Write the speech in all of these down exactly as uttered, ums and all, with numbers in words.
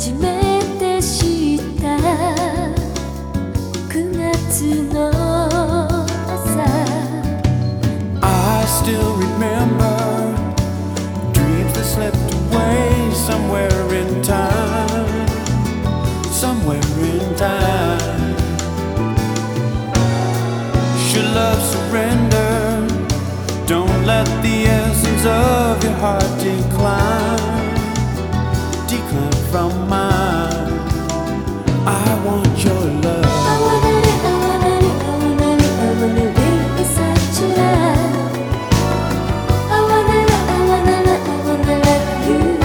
初めて知ったくがつの朝 I still remember dreams that slipped away somewhere in time, somewhere in time. Should love surrender? Don't let the essence of your heart decline, decline from mine. I want your love. I wanna live, I wanna live, I wanna live, I wanna live in such a love. I wanna love, I wanna love, I wanna love you.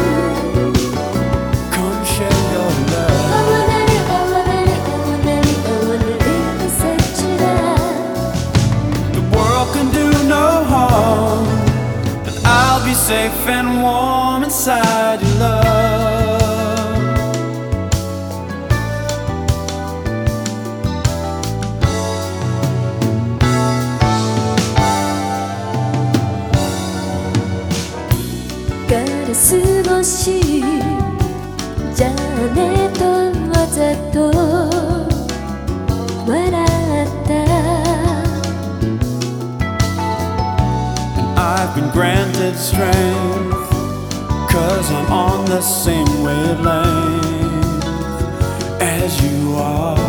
Come share your love. I wanna live, I wanna live, I wanna live, I wanna live in such a love. The world can do no harm, and I'll be safe and warm inside your love. ガラス越しじゃねとわざと笑った I've been granted strength, cause I'm on the same wavelength as you are.